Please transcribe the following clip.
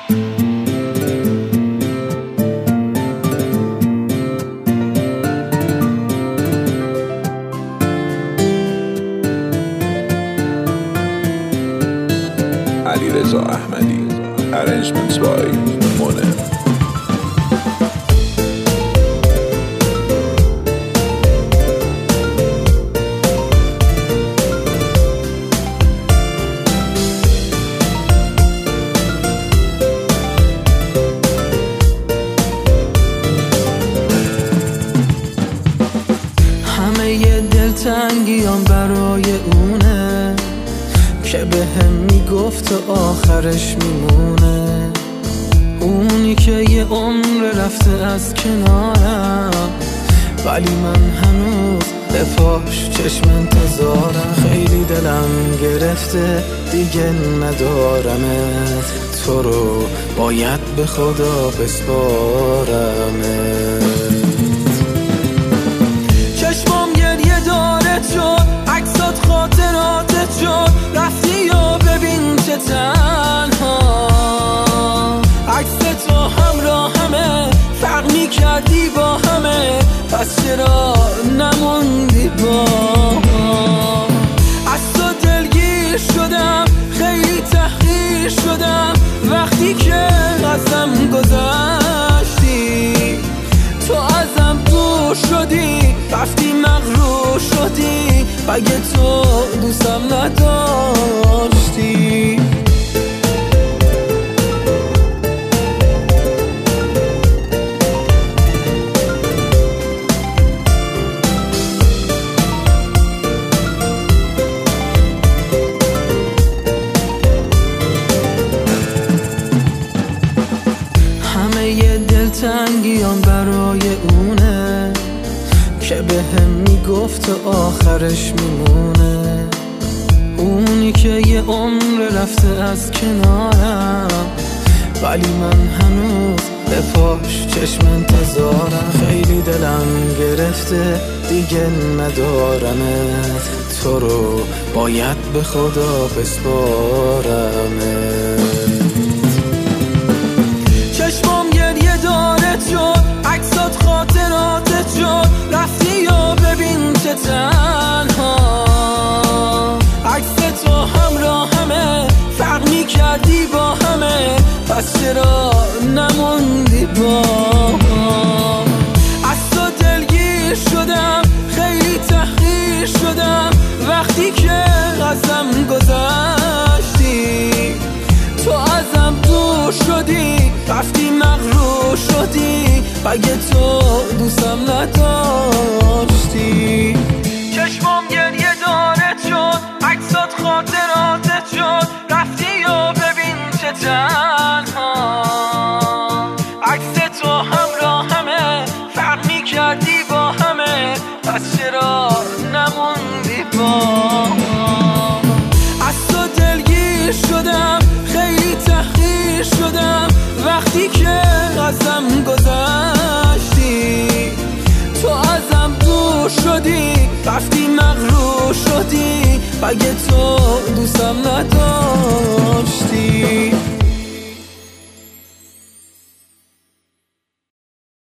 علیرضا احمدی. Arrangements by Monem. همه ی دلتنگیام برای اونه که به هم میگفت و آخرش میمونه، اونی که یه عمر رفته از کنارم ولی من هنوز به پاش چشم انتظارم. خیلی دلم گرفته دیگه ندارمت، تو رو باید به خدا بسپارمت. چشمام گریه دارت شد، عکسات خاطراتت شد، رفتی و ببین چه تنها. عکس تو همراه همه فرق میکردی با همه، پس چرا نموندی با ما؟ از تو دلگیر شدم، خیلی تحقیر شدم، وقتی که ازم گذشتی. تو ازم دور شدی، رفتی مغرور شدی، اگه تو دوستم نداشتی. همه ی دلتنگیام برای اونه که به هم میگفت و آخرش میمونه، اونی که یه عمر رفته از کنارم ولی من هنوز به پاش چشم انتظارم. خیلی دلم گرفته دیگه ندارمت، تو رو باید به خدا بسپارمت. چشمام گریه دارت شد، عکسات خاطراتت شد، رفتی و ببین چه تنها. عکس تو همراه همه فرق میکردی با همه، پس چرا نموندی با ما؟ از تو دلگیر شدم، خیلی تحقیر شدم، وقتی که ازم گذشتی. تو ازم دور شدی، رفتی مغرور شدی، اگه تو دوستم نداشتی. چشمام گریه دارت شد، عکسات خاطراتت شد، رفتی و ببین چه تنها. عکس تو همراه همه فرق میکردی با همه، پس چرا نموندی با ما؟ از تو دلگیر شدم، خیلی تحقیر شدم، وقتی که ازم گذشتی. تو ازم دور شدی، رفتی مغرور شدی، اگه تو دوستم نداشتی.